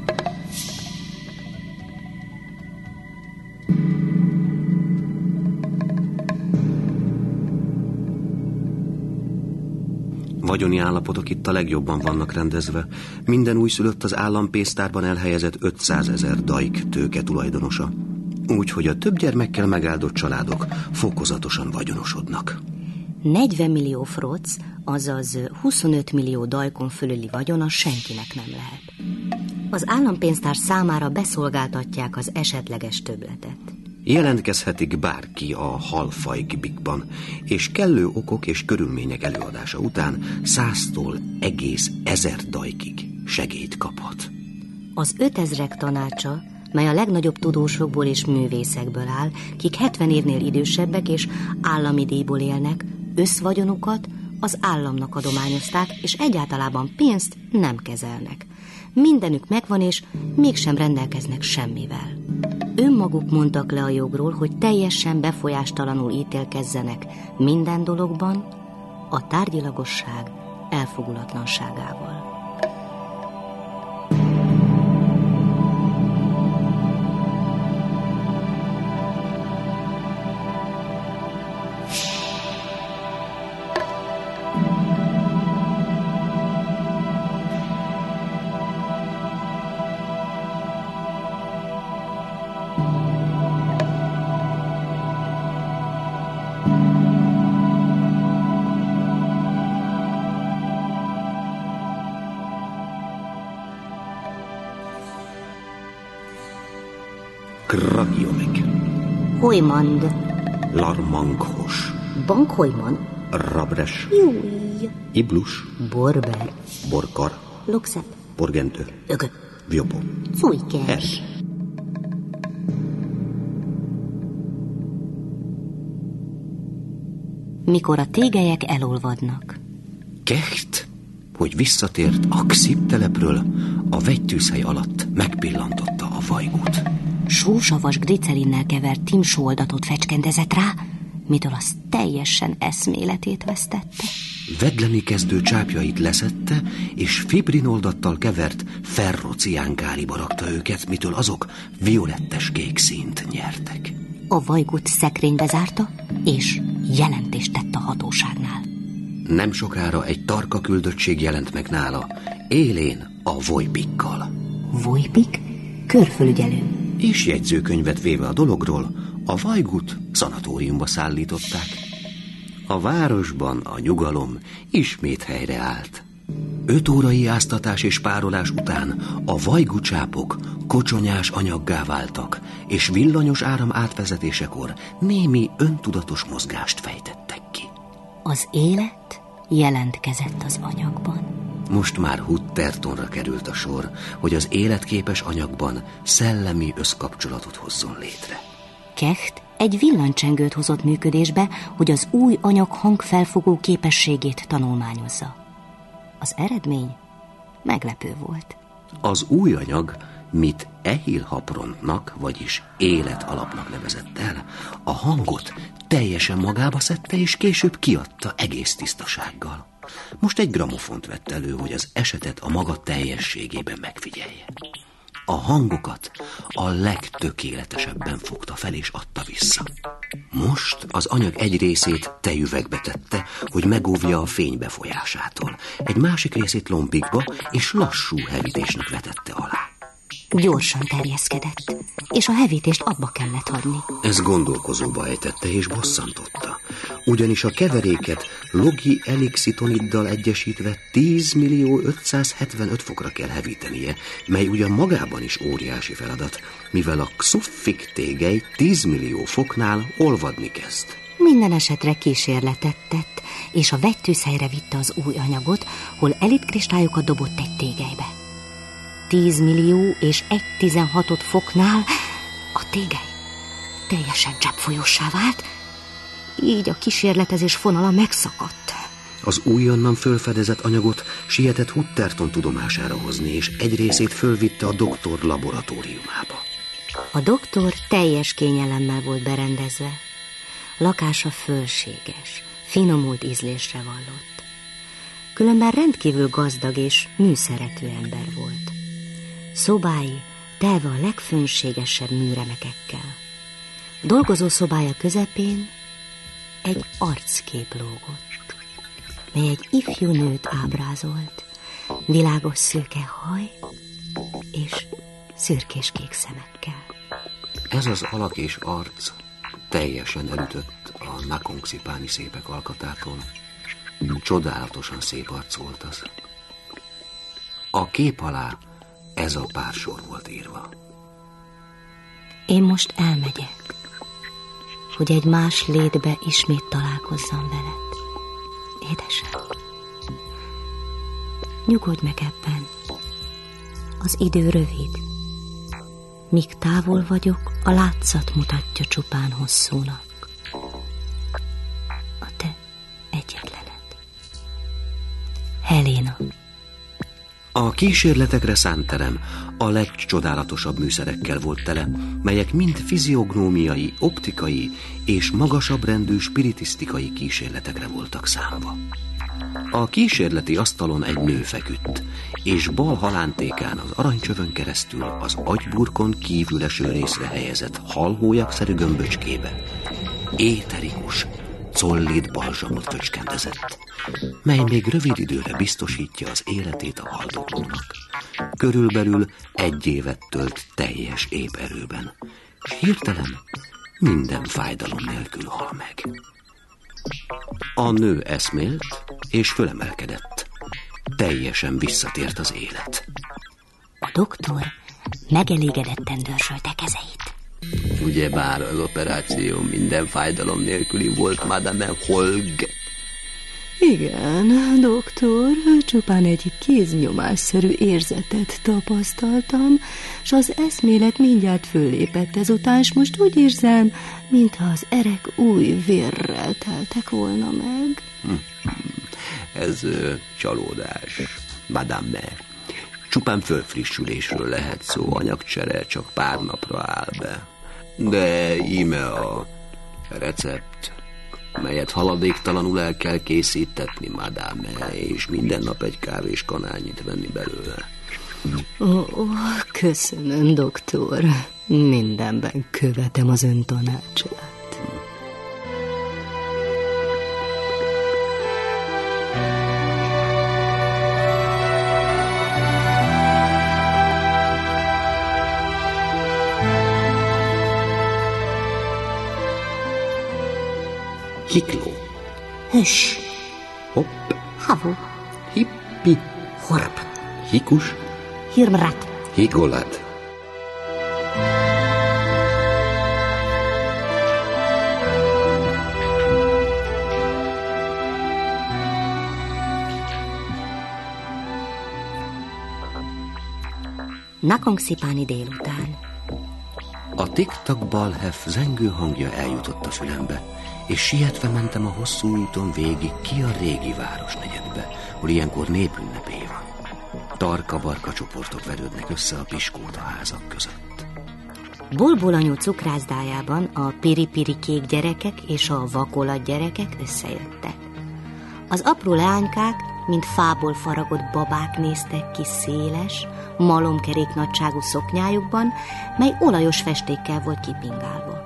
Speaker 2: Vagyoni állapotok itt a legjobban vannak rendezve. Minden újszülött az állampénztárban elhelyezett ötszázezer dajk tőke tulajdonosa. Úgyhogy a több gyermekkel megáldott családok fokozatosan vagyonosodnak.
Speaker 1: negyven millió froc, azaz huszonöt millió dajkon fölüli vagyona senkinek nem lehet. Az állampénztár számára beszolgáltatják az esetleges többletet.
Speaker 2: Jelentkezhetik bárki a halfajkbikban, és kellő okok és körülmények előadása után száztól egész ezer dajkig segélyt kaphat.
Speaker 1: Az ötezrek tanácsa, mely a legnagyobb tudósokból és művészekből áll, kik hetven évnél idősebbek és állami díjból élnek, összvagyonukat az államnak adományozták, és egyáltalában pénzt nem kezelnek. Mindenük megvan, és mégsem rendelkeznek semmivel. Önmaguk mondtak le a jogról, hogy teljesen befolyástalanul ítélkezzenek minden dologban, a tárgyilagosság elfogulatlanságával.
Speaker 2: Kragiomik.
Speaker 1: Hojmand.
Speaker 2: Larmankhos.
Speaker 1: Bankhojman.
Speaker 2: Rabres.
Speaker 1: Júj.
Speaker 2: Iblus.
Speaker 1: Borber.
Speaker 2: Borkar.
Speaker 1: Lokszep.
Speaker 2: Borgentő.
Speaker 1: Ögö.
Speaker 2: Vjopo.
Speaker 1: Cújkes. Mikor a tégelyek elolvadnak.
Speaker 2: Keht, hogy visszatért a Ksip telepről, a vegytűzhely alatt megpillantotta a vajgót.
Speaker 1: Sósavas glicerinnel kevert timsoldatot fecskendezett rá, mitől az teljesen eszméletét vesztette.
Speaker 2: Vedleni kezdő csápjait leszedte, és fibrinoldattal kevert ferrociánkáliba rakta őket, mitől azok violettes kék színt nyertek.
Speaker 1: A vajgut szekrénybe zárta, és jelentést tett a hatóságnál.
Speaker 2: Nem sokára egy tarka küldöttség jelent meg nála, élén a Vojpikkal.
Speaker 1: Vojpik? Körfölügyelő.
Speaker 2: És jegyzőkönyvet véve a dologról, a vajgut szanatóriumba szállították. A városban a nyugalom ismét helyreállt. Öt órai áztatás és párolás után a vajgucsápok kocsonyás anyaggá váltak, és villanyos áram átvezetésekor némi öntudatos mozgást fejtettek ki.
Speaker 1: Az élet jelentkezett az anyagban.
Speaker 2: Most már Huttertonra került a sor, hogy az életképes anyagban szellemi összkapcsolatot hozzon létre.
Speaker 1: Kecht egy villanycsengőt hozott működésbe, hogy az új anyag hangfelfogó képességét tanulmányozza. Az eredmény meglepő volt.
Speaker 2: Az új anyag, mit ehilhaprontnak, vagyis életalapnak nevezett el, a hangot teljesen magába szedte, és később kiadta egész tisztasággal. Most egy gramofont vett elő, hogy az esetet a maga teljességében megfigyelje. A hangokat a legtökéletesebben fogta fel és adta vissza. Most az anyag egy részét tejüvegbe tette, hogy megóvja a fény befolyásától. Egy másik részét lombikba és lassú hevítésnek vetette alá.
Speaker 1: Gyorsan terjeszkedett, és a hevítést abba kellett hagyni.
Speaker 2: Ez gondolkozóba ejtette és bosszantotta, ugyanis a keveréket logi elixitoniddal egyesítve tíz millió ötszázhetvenöt fokra kell hevítenie, mely ugyan magában is óriási feladat, mivel a xuffik tégely tíz millió foknál olvadni kezd.
Speaker 1: Minden esetre kísérletet tett, és a vegytűzhelyre vitte az új anyagot, hol elitkristályukat dobott egy tégelybe. Tíz millió és egy tizenhatod foknál a tégely teljesen cseppfolyossá vált, így a kísérletezés fonala megszakadt.
Speaker 2: Az újonnan fölfedezett anyagot sietett Hutterton tudomására hozni, és egy részét fölvitte a doktor laboratóriumába.
Speaker 1: A doktor teljes kényelemmel volt berendezve. Lakása fölséges, finomult ízlésre vallott. Különben rendkívül gazdag és műszeretű ember volt. Szobái telve a legfönségesebb műremekekkel. Dolgozó szobája közepén egy arckép lógott, mely egy ifjú nőt ábrázolt, világos szőke haj és szürkés-kék szemekkel.
Speaker 2: Ez az alak és arc teljesen elütött a nakongszipáni szépek alkatától. Csodálatosan szép arc volt az. A kép alá ez a pár sor volt írva.
Speaker 1: Én most elmegyek, hogy egy más létbe ismét találkozzam veled. Édesem, nyugodj meg ebben. Az idő rövid. Míg távol vagyok, a látszat mutatja csupán hosszúnak. A te egyetlened. Helena.
Speaker 2: A kísérletekre szánt terem a legcsodálatosabb műszerekkel volt tele, melyek mind fiziognómiai, optikai és magasabb rendű spiritisztikai kísérletekre voltak számva. A kísérleti asztalon egy nő feküdt, és bal halántékán az aranycsövön keresztül az agyburkon kívül eső részre helyezett halhólyagszerű gömböcskébe éterikus, collét balzsamot föcskendezett, mely még rövid időre biztosítja az életét a haldoklónak. Körülbelül egy évet tölt teljes ép erőben, és hirtelen minden fájdalom nélkül hal meg. A nő eszmélt, és fölemelkedett. Teljesen visszatért az élet.
Speaker 1: A doktor megelégedetten dörzsölte kezeit.
Speaker 3: Ugyebár az operáció minden fájdalom nélküli volt, Madame Holg.
Speaker 4: Igen, doktor, csupán egy kéznyomásszerű érzetet tapasztaltam, s az eszmélet mindjárt föllépett ezután, s most úgy érzem, mintha az erek új vérrel teltek volna meg.
Speaker 3: Ez ö, csalódás, Madame. Csupán fölfrissülésről lehet szó, anyagcsere csak pár napra áll be. De íme a recept, melyet haladéktalanul el kell készítetni, Madame, és minden nap egy kávés kanálnyit venni belőle.
Speaker 4: Ó, oh, köszönöm, doktor. Mindenben követem az ön tanácsát.
Speaker 2: Hikló.
Speaker 1: Hüss.
Speaker 2: Hopp.
Speaker 1: Havu.
Speaker 2: Hipp.
Speaker 3: Hippi,
Speaker 1: Horb,
Speaker 3: Hikus,
Speaker 1: Hirmrat,
Speaker 3: Higolad.
Speaker 1: Nakhon-Szipáni délután.
Speaker 2: A tik-tak balhef zengő hangja eljutott a fülembe, és sietve mentem a hosszú úton végig ki a régi városnegyedbe, hol ilyenkor népünnepé van. Tarka-barka csoportok verődnek össze a piskóta házak között.
Speaker 1: Bulbul anyu cukrászdájában a piri-piri kék gyerekek és a vakolat gyerekek összejöttek. Az apró leánykák, mint fából faragott babák néztek ki széles, malomkerék nagyságú szoknyájukban, mely olajos festékkel volt kipingálva.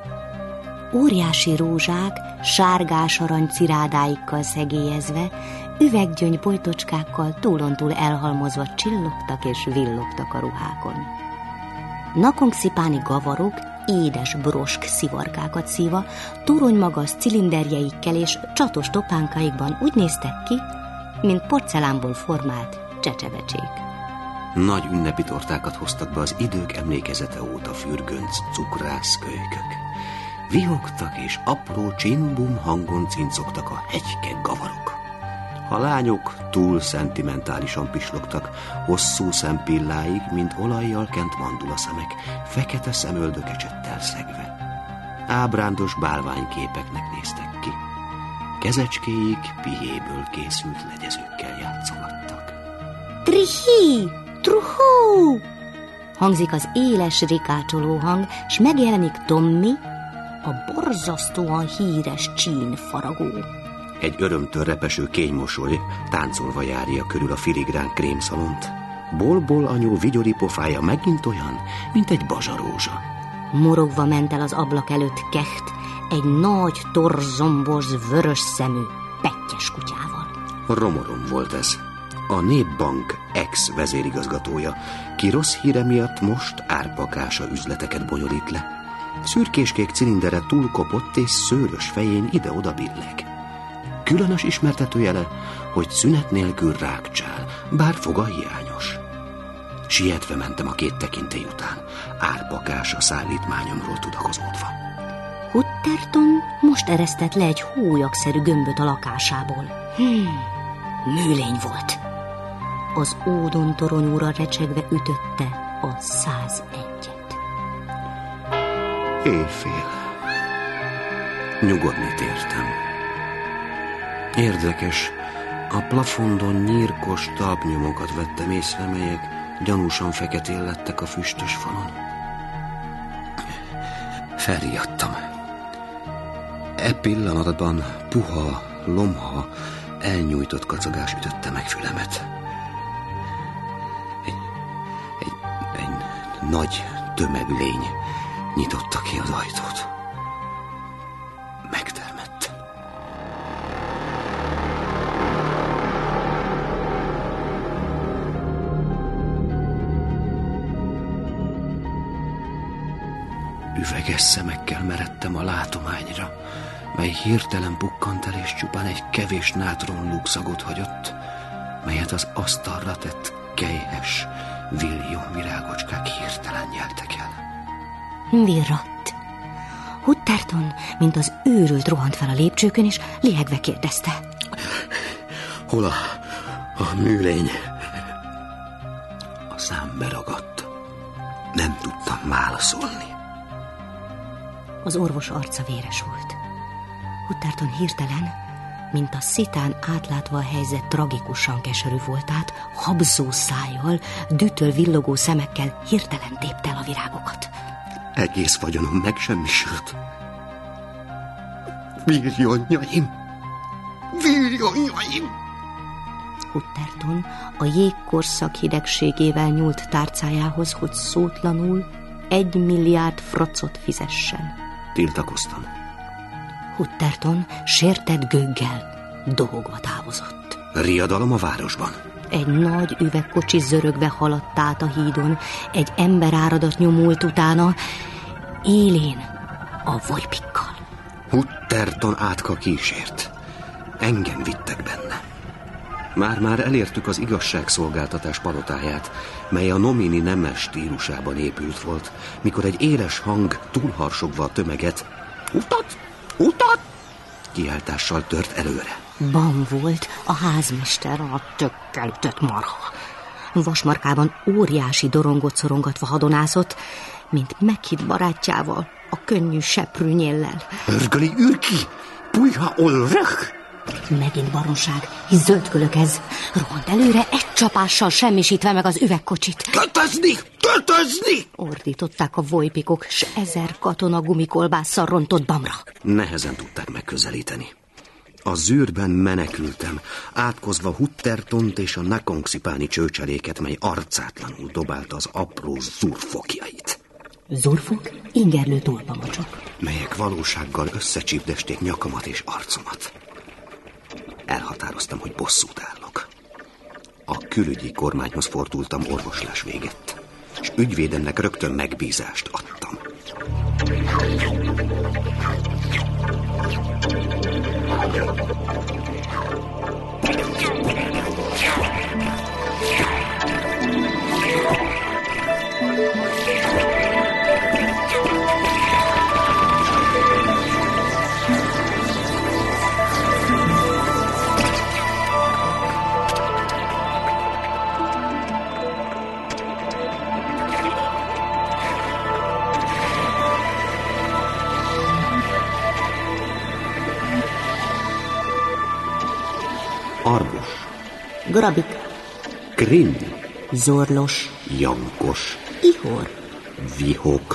Speaker 1: Óriási rózsák, sárgás arany cirádáikkal szegélyezve, üveggyöngy bojtocskákkal túlontúl elhalmozva csillogtak és villogtak a ruhákon. Nakhon-Szipáni gavarok édes brosk szivarkákat szíva, toronymagas cilinderjeikkel és csatos topánkaikban úgy néztek ki, mint porcelánból formált csecsebecsék.
Speaker 2: Nagy ünnepi tortákat hoztak be az idők emlékezete óta fürgönc cukrászkölykök. Vihogtak és apró csin-bum hangon cincogtak a hegykek gavarok. A lányok túl szentimentálisan pislogtak, hosszú szempilláig, mint olajjal kent mandulaszemek, fekete szemöldökecsettel szegve. Ábrándos bálványképeknek néztek ki. Kezecskéik pihéből készült legyezőkkel játszogattak.
Speaker 1: Trihi! Truhú! Hangzik az éles rikácsoló hang, s megjelenik Tommi, a borzasztóan híres csín faragó.
Speaker 2: Egy örömtől repeső kénymosoly táncolva járja körül a filigrán krémszalont. Bolbol anyu vigyori pofája megint olyan, mint egy bazsarózsa.
Speaker 1: Morogva ment el az ablak előtt Kecht, egy nagy, torzomboz, vörös szemű, pettyes kutyával.
Speaker 2: Romorom volt ez. A Népbank ex-vezérigazgatója, ki rossz híre miatt most árpakása üzleteket bonyolít le. Szürkéskék cilindere túlkopott és szőrös fején ide-oda billeg. Különös ismertetőjele, hogy szünet nélkül rákcsál, bár foga hiányos. Sietve mentem a két tekintély után, árpakása szállítmányomról tudakozódva.
Speaker 1: Hutterton most eresztett le egy hólyagszerű gömböt a lakásából. Hmm, műlény volt. Az ódon toronyúra recsegve ütötte a százegyet.
Speaker 2: Éjfél. Nyugodni tértem. Érdekes, a plafondon nyírkos talpnyomokat vettem észre, melyek gyanúsan feketén lettek a füstös falon. Felriadtam. E pillanatban puha, lomha, elnyújtott kacagás ütötte meg fülemet. Egy, egy, egy nagy tömeglény nyitotta ki az ajtót. Megtermett. Üveges szemekkel meredtem a látományra, mely hirtelen bukkant el, és csupán egy kevés nátron lúgszagot hagyott, melyet az asztalra tett kelyhes, villjón virágocskák hirtelen nyeltek el.
Speaker 1: Virradt. Hutterton, mint az őrült, rohant fel a lépcsőkön, és lihegve kérdezte.
Speaker 2: Hol a, a műlény? A szám beragadt. Nem tudtam válaszolni.
Speaker 1: Az orvos arca véres volt. Hutterton hirtelen, mint a szitán átlátva a helyzet tragikusan keserű voltát, habzó szájjal, dütöl villogó szemekkel hirtelen tépte el a virágokat.
Speaker 2: Egész vagyonom megsemmisült. Viljonjaim! Viljonjaim!
Speaker 1: Hutterton a jégkorszak hidegségével nyúlt tárcájához, hogy szótlanul egy milliárd fracot fizessen.
Speaker 2: Tiltakoztam.
Speaker 1: Hutterton sértett gőggel dohogva távozott.
Speaker 2: Riadalom a városban.
Speaker 1: Egy nagy üvegkocsi zörögve haladt át a hídon, egy emberáradat nyomult utána, élén a vojpikkal.
Speaker 2: Hutterton átka kísért. Engem vittek benne. Már-már elértük az igazságszolgáltatás palotáját, mely a nomini nemes stílusában épült volt, mikor egy éles hang túlharsogva a tömeget "Utat! Utat!" kiáltással tört előre.
Speaker 1: Bam volt a házmester, a tökkel ütött marha. Vasmarkában óriási dorongot szorongatva hadonászott, mint meghitt barátjával, a könnyű seprűnyéllel.
Speaker 2: Örgöli ürki! Pujha olrech!
Speaker 1: Megint baromság, hisz zöldkölök ez. Rohant előre, egy csapással semmisítve meg az üvegkocsit.
Speaker 2: Kötözni! Kötözni!
Speaker 1: Ordították a vojpikok, s ezer katona gumikolbásszal rontott Bamra.
Speaker 2: Nehezen tudták megközelíteni. A zűrben menekültem, átkozva Huttertont és a Nakonxipáni csőcseléket, mely arcátlanul dobálta az apró zurfokjait.
Speaker 1: Zurfok? Ingerlő tolpamocsok,
Speaker 2: melyek valósággal összecsípdesték nyakamat és arcomat. Elhatároztam, hogy bosszút állok. A külügyi kormányhoz fordultam orvoslás végett, és ügyvédemnek rögtön megbízást adtam. Arbus,
Speaker 1: Grabik,
Speaker 2: Krim,
Speaker 1: Zorlos,
Speaker 2: Jankos,
Speaker 1: Ihor,
Speaker 2: Vihok.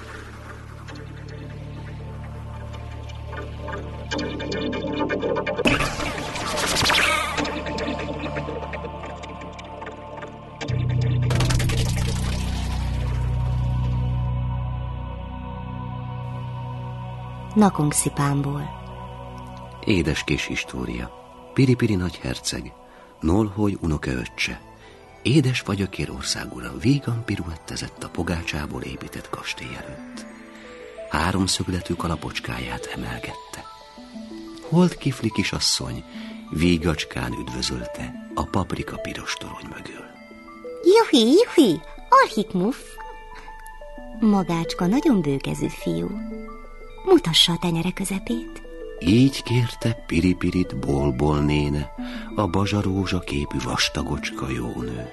Speaker 1: Nakonxipánból.
Speaker 2: Édes kis história. Piripiri nagyherceg, Nolhoj unokaöccse, édes fagyökér országura vígan piruettezett a pogácsából épített kastély előtt. Háromszögletű kalapocskáját emelgette. Holt kifli kisasszony vígacskán üdvözölte a paprika piros torony mögül.
Speaker 1: Juhi, juhi, Alhikmuff! Magácska nagyon bőkezű fiú. Mutassa a tenyere közepét.
Speaker 2: Így kérte Piripirit Bolbol néne, a bazsarózsa képű vastagocska jónő.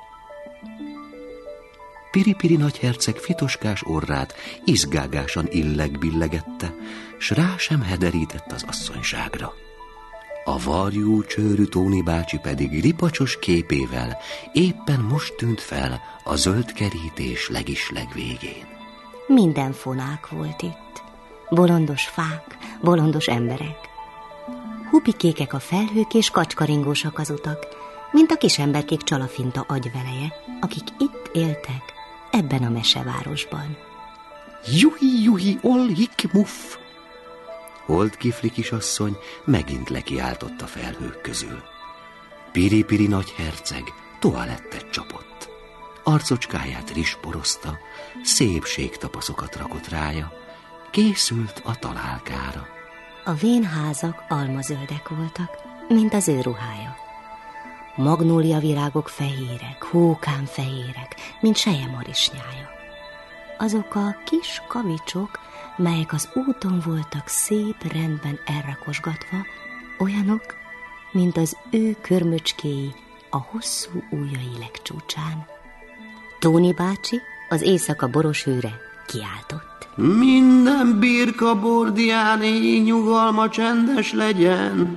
Speaker 2: Piripiri nagyherceg fitoskás orrát izgágásan illegbillegette, s rá sem hederített az asszonyságra. A varjú csőrű Tóni bácsi pedig ripacsos képével éppen most tűnt fel a zöld kerítés legisleg végén.
Speaker 1: Minden fonák volt itt. Bolondos fák, bolondos emberek. Hupikékek a felhők és kacskaringósak az utak, mint a kisemberkék csalafinta agyveleje, akik itt éltek, ebben a mesevárosban.
Speaker 2: Juhi, juhi, olhik, muff! Holt kifli kisasszony megint lekiáltott a felhők közül. Piripiri nagyherceg toalettet csapott. Arcocskáját risporozta, szépségtapaszokat rakott rája, készült a találkára.
Speaker 1: A vénházak almazöldek voltak, mint az ő ruhája. Magnóliavirágok fehérek, hókám fehérek, mint selyemarisnyája. Azok a kis kavicsok, melyek az úton voltak szép rendben elrakosgatva, olyanok, mint az ő körmöcskéi a hosszú ujjai legcsúcsán. Tóni bácsi az éjszaka boros hőre kiáltott.
Speaker 3: Minden birka bordián éj nyugalma csendes legyen.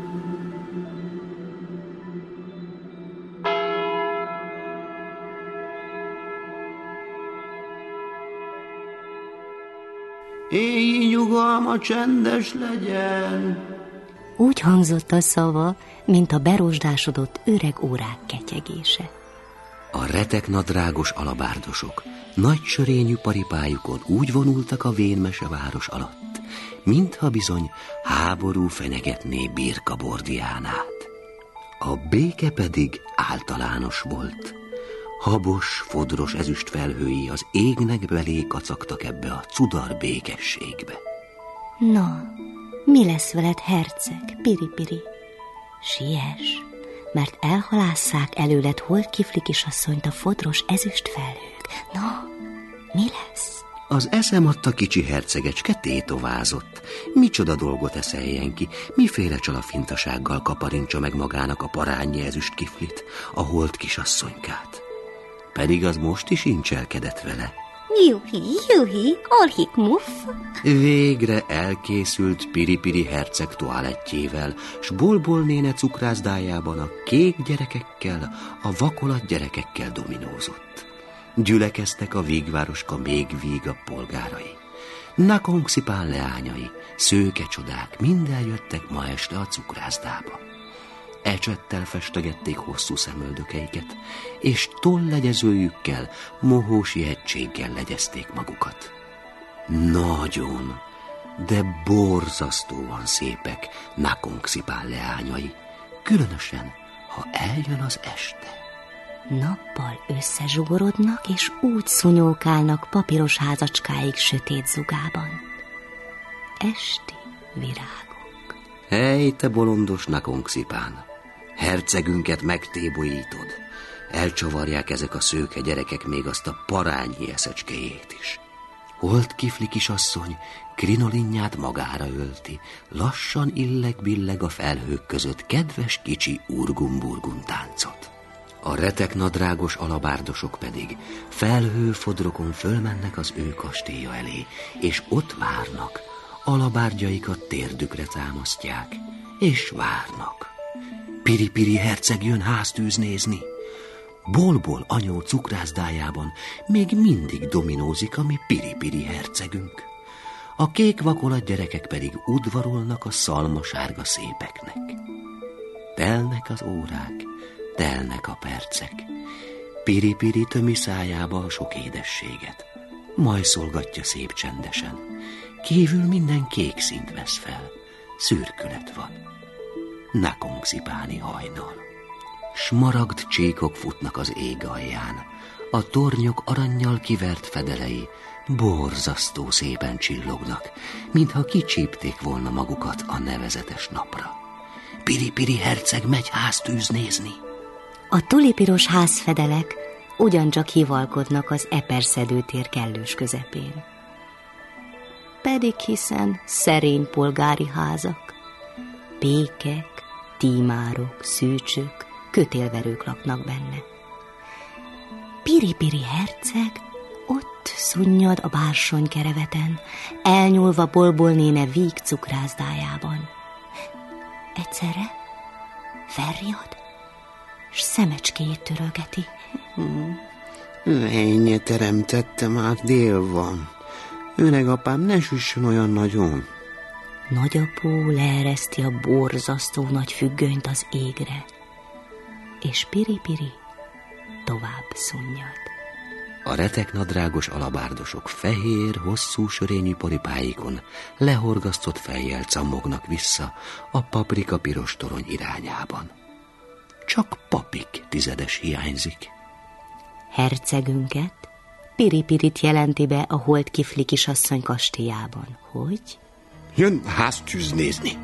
Speaker 3: Éj nyugalma csendes legyen.
Speaker 1: Úgy hangzott a szava, mint a berosdásodott öreg órák ketyegése.
Speaker 2: A reteknadrágos alabárdosok nagy sörényű paripájukon úgy vonultak a vénmeseváros alatt, mintha bizony háború fenyegetné Birka bordiánát. A béke pedig általános volt. Habos, fodros ezüstfelhői az égnek belé kacagtak ebbe a cudar békességbe.
Speaker 1: Na, mi lesz veled, herceg, Piripiri? Siess, mert elhalásszák előled Holdkifli kisasszonyt a fodros ezüstfelhők. Na, mi lesz?
Speaker 2: Az eszem adta kicsi hercegecske tétovázott. Micsoda dolgot eszeljen ki, miféle csalafintasággal kaparintsa meg magának a parányi ezüstkiflit, a Hold kisasszonykát. Pedig az most is incselkedett vele.
Speaker 1: Juhi, juhi, alhik muff.
Speaker 2: Végre elkészült Piri-Piri herceg toalettjével, s Bol-Bol néne cukrászdájában a kék gyerekekkel, a vakolat gyerekekkel dominózott. Gyülekeztek a vígvároska még vígabb polgárai. Nakonxipán leányai, szőke csodák, mind eljöttek ma este a cukrászdába. Ecsettel festegették hosszú szemöldökeiket, és tollegyezőjükkel, mohósi egységgel legyezték magukat. Nagyon, de borzasztóan szépek Nakonxipán leányai, különösen, ha eljön az este.
Speaker 1: Nappal összezsugorodnak, és úgy szunyókálnak papíros házacskáig sötét zugában. Esti virágok.
Speaker 2: Hely, te bolondos Nakonxipán! Hercegünket megtébolyítod. Elcsavarják ezek a szőke gyerekek még azt a parányi eszecskéjét is. Holdkifli kisasszony krinolinját magára ölti, lassan illeg-billeg a felhők között kedves kicsi urgumburgun táncot. A reteknadrágos alabárdosok pedig felhőfodrokon fölmennek az ő kastélya elé, és ott várnak, alabárdjaikat térdükre támasztják, és várnak. Piri-Piri herceg jön háztűz nézni. Bol-Bol anyó cukrászdájában még mindig dominózik a mi Piri-Piri hercegünk. A kék vakolat gyerekek pedig udvarolnak a szalmasárga szépeknek. Telnek az órák, telnek a percek. Piri-Piri tömi szájába a sok édességet. Majszolgatja szép csendesen. Kívül minden kék színt vesz fel. Szürkület van. Nakonxipáni hajnal. Smaragd csíkok futnak az ég alján. A tornyok arannyal kivert fedelei borzasztó szépen csillognak, mintha kicsípték volna magukat a nevezetes napra. Piri-Piri herceg megy háztűz nézni.
Speaker 1: A tulipiros házfedelek ugyancsak hivalkodnak az eperszedőtér kellős közepén. Pedig hiszen szerény polgári házak, pékek, tímárok, szűcsök, kötélverők laknak benne. Piri-Piri herceg ott szunnyad a bársonykereveten, elnyúlva Bol-Bol néne víg cukrászdájában. Egyszerre felriad, s szemecskéjét törölgeti.
Speaker 5: Ennyi teremtette, már dél van. Öreg apám, ne süssön olyan nagyon.
Speaker 1: Nagyapó leereszti a borzasztó nagy függönyt az égre, és Piri-Piri tovább szunnyad.
Speaker 2: A reteknadrágos alabárdosok fehér, hosszú sörényű paripáikon lehorgasztott fejjel cammognak vissza a paprika piros torony irányában. Csak Papik tizedes hiányzik.
Speaker 1: Hercegünket, Piri-Pirit jelenti be a Holdkifli kisasszony kastélyában, hogy...
Speaker 5: Jön háztűz nézni.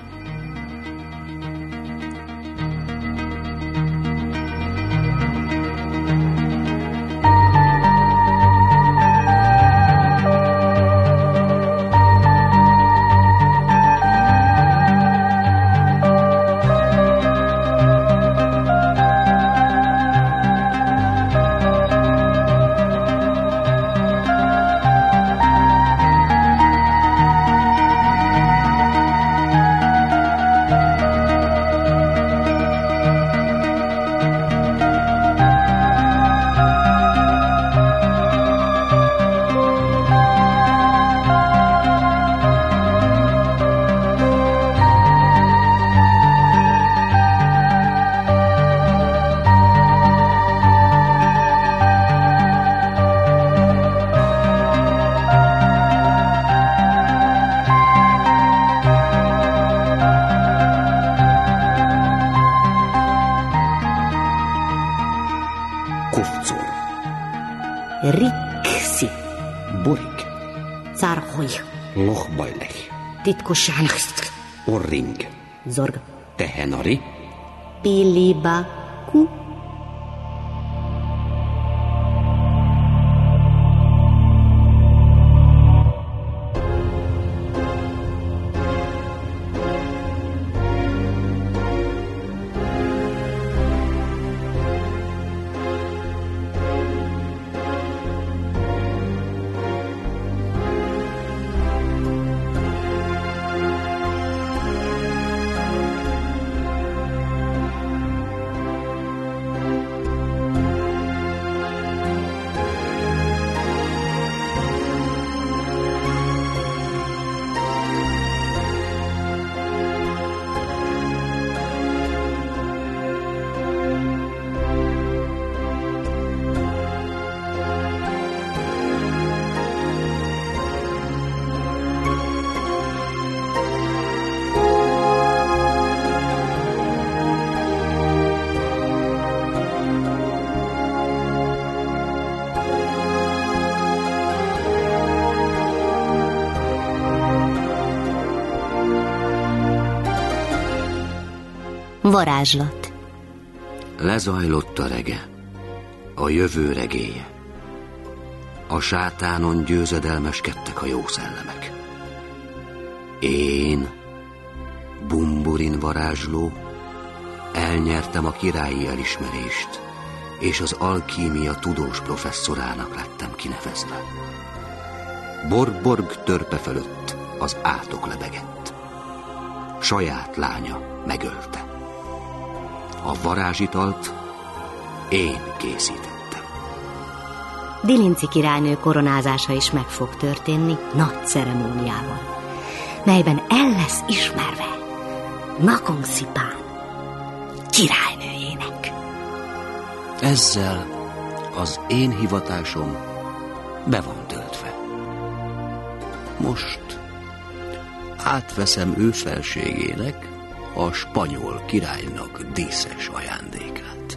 Speaker 2: Kufcor,
Speaker 1: Riksi,
Speaker 2: Borik,
Speaker 1: Cárholy,
Speaker 2: Lochbajlech,
Speaker 1: Titkosán,
Speaker 2: Orring,
Speaker 1: Zorg,
Speaker 2: Tehenari,
Speaker 1: Pilibaku. Varázslat.
Speaker 2: Lezajlott a rege, a jövő regéje. A sátánon győzedelmeskedtek a jó szellemek. Én, Bumburin varázsló, elnyertem a királyi elismerést, és az alkímia tudós professzorának lettem kinevezve. Borborg törpe fölött az átok lebegett. Saját lánya megölte. A varázsitalt én készítettem.
Speaker 1: Dilinci királynő koronázása is meg fog történni nagy ceremóniával, melyben el lesz ismerve Nakhon Szipán királynőjének.
Speaker 2: Ezzel az én hivatásom be van töltve. Most átveszem ő felségének a spanyol királynak díszes ajándékát.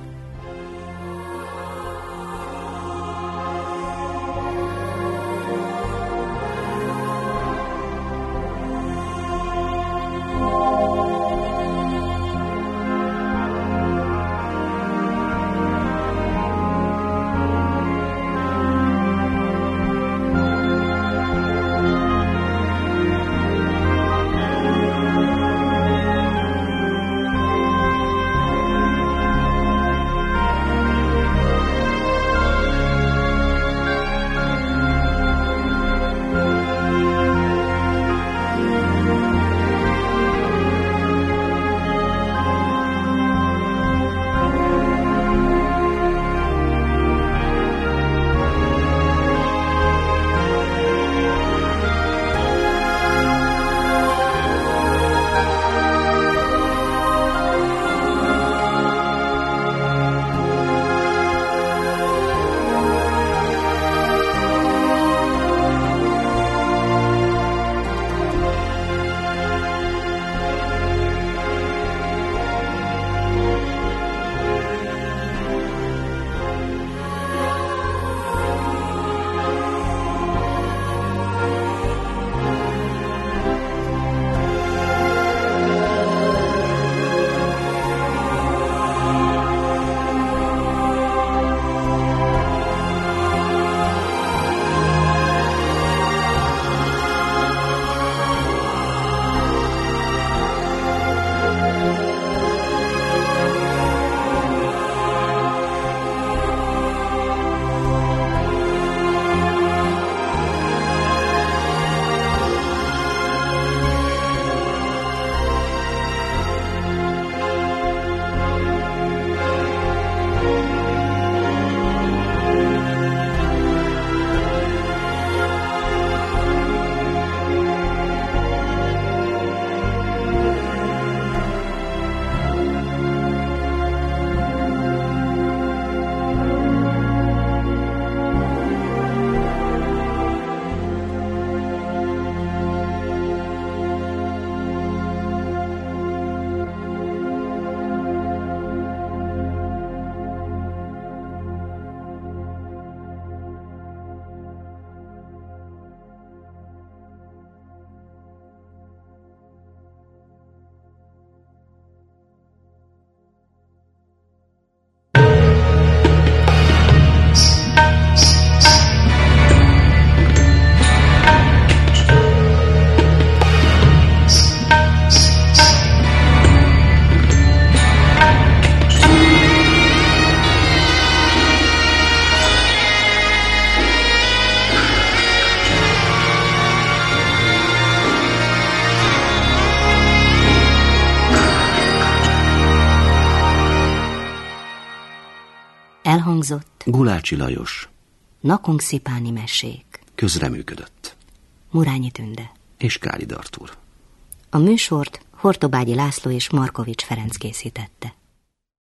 Speaker 1: Elhangzott
Speaker 2: Gulácsi Lajos.
Speaker 1: Nakongszipáni mesék.
Speaker 2: Közreműködött.
Speaker 1: Murányi Tünde.
Speaker 2: És Kálid Artúr.
Speaker 1: A műsort Hortobágyi László és Markovics Ferenc készítette.